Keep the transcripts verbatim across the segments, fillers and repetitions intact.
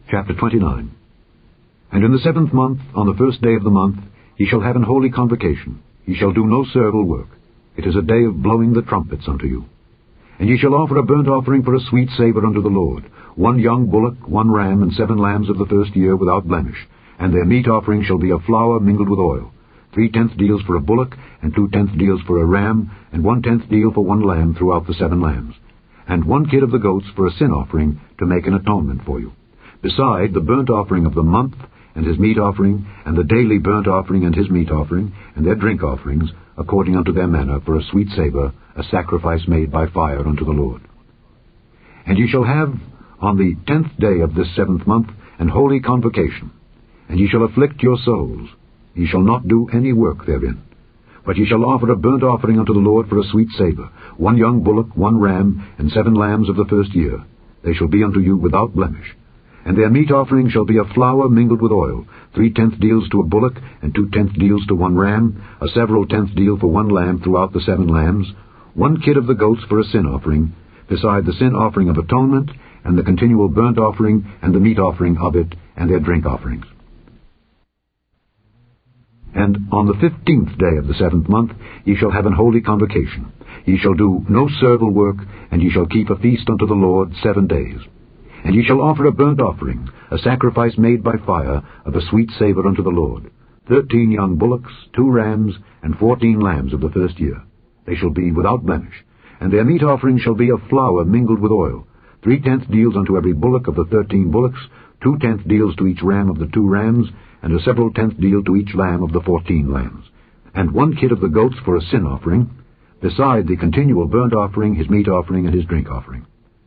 Chapter twenty-nine. And in the seventh month, on the first day of the month, ye shall have an holy convocation. Ye shall do no servile work. It is a day of blowing the trumpets unto you. And ye shall offer a burnt offering for a sweet savour unto the Lord, one young bullock, one ram, and seven lambs of the first year without blemish. And their meat offering shall be of flour mingled with oil, three-tenth deals for a bullock, and two-tenth deals for a ram, and one-tenth deal for one lamb throughout the seven lambs, and one kid of the goats for a sin offering to make an atonement for you, beside the burnt offering of the month, and his meat offering, and the daily burnt offering and his meat offering, and their drink offerings, according unto their manner, for a sweet savour, a sacrifice made by fire unto the Lord. And ye shall have on the tenth day of this seventh month an holy convocation, and ye shall afflict your souls. Ye shall not do any work therein. But ye shall offer a burnt offering unto the Lord for a sweet savour, one young bullock, one ram, and seven lambs of the first year. They shall be unto you without blemish. And their meat offering shall be of flour mingled with oil, three-tenth deals to a bullock, and two-tenth deals to one ram, a several-tenth deal for one lamb throughout the seven lambs, one kid of the goats for a sin offering, beside the sin offering of atonement, and the continual burnt offering, and the meat offering of it, and their drink offerings. And on the fifteenth day of the seventh month ye shall have an holy convocation. Ye shall do no servile work, and ye shall keep a feast unto the Lord seven days. And ye shall offer a burnt offering, a sacrifice made by fire, of a sweet savour unto the Lord, thirteen young bullocks, two rams, and fourteen lambs of the first year. They shall be without blemish. And their meat offering shall be of flour mingled with oil, three-tenth deals unto every bullock of the thirteen bullocks, two-tenth deals to each ram of the two rams, and a several-tenth deal to each lamb of the fourteen lambs, and one kid of the goats for a sin offering, beside the continual burnt offering, his meat offering, and his drink offering.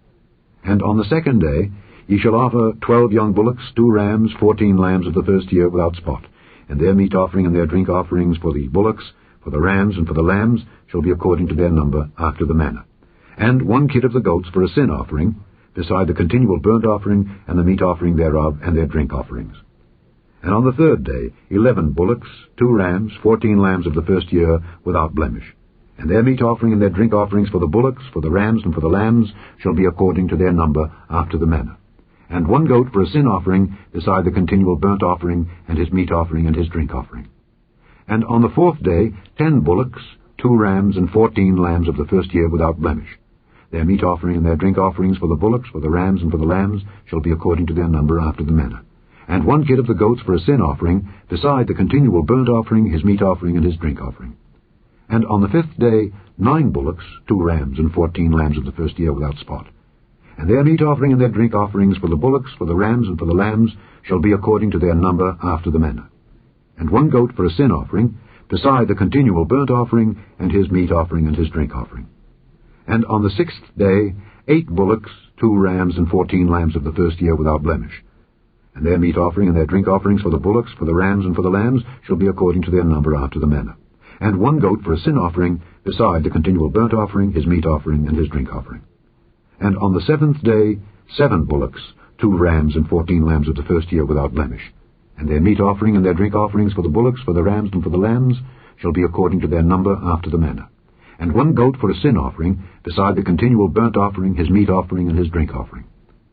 And on the second day ye shall offer twelve young bullocks, two rams, fourteen lambs of the first year without spot, and their meat offering and their drink offerings for the bullocks, for the rams, and for the lambs shall be according to their number, after the manner. And one kid of the goats for a sin offering, beside the continual burnt offering, and the meat offering thereof, and their drink offerings. And on the third day eleven bullocks, two rams, fourteen lambs of the first year without blemish. And their meat offering and their drink offerings for the bullocks, for the rams, and for the lambs shall be according to their number, after the manner. And one goat for a sin offering, beside the continual burnt offering, and his meat offering, and his drink offering. And on the fourth day ten bullocks, two rams, and fourteen lambs of the first year without blemish. Their meat offering and their drink offerings for the bullocks, for the rams, and for the lambs shall be according to their number, after the manner. And one kid of the goats for a sin offering, beside the continual burnt offering, his meat offering, and his drink offering. And on the fifth day nine bullocks, two rams, and fourteen lambs of the first year without spot. And their meat offering and their drink offerings for the bullocks, for the rams, and for the lambs shall be according to their number, after the manner. And one goat for a sin offering, beside the continual burnt offering, and his meat offering, and his drink offering. And on the sixth day eight bullocks, two rams, and fourteen lambs of the first year without blemish. And their meat offering and their drink offerings for the bullocks, for the rams, and for the lambs shall be according to their number, after the manner. And one goat for a sin offering, beside the continual burnt offering, his meat offering, and his drink offering. And on the seventh day seven bullocks, two rams, and fourteen lambs of the first year without blemish. And their meat offering and their drink offerings for the bullocks, for the rams, and for the lambs shall be according to their number, after the manner. And one goat for a sin offering, beside the continual burnt offering, his meat offering, and his drink offering.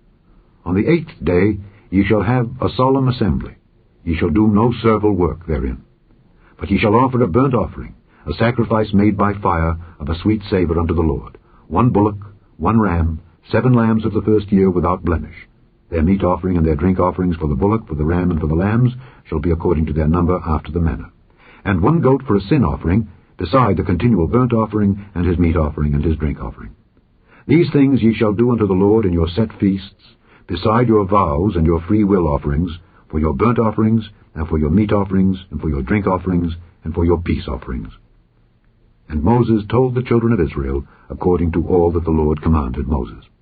On the eighth day ye shall have a solemn assembly. Ye shall do no servile work therein. But ye shall offer a burnt offering, a sacrifice made by fire, of a sweet savour unto the Lord, one bullock, one ram, seven lambs of the first year without blemish. Their meat offering and their drink offerings for the bullock, for the ram, and for the lambs shall be according to their number, after the manner. And one goat for a sin offering, beside the continual burnt offering, and his meat offering, and his drink offering. These things ye shall do unto the Lord in your set feasts, beside your vows and your free will offerings, for your burnt offerings, and for your meat offerings, and for your drink offerings, and for your peace offerings. And Moses told the children of Israel according to all that the Lord commanded Moses.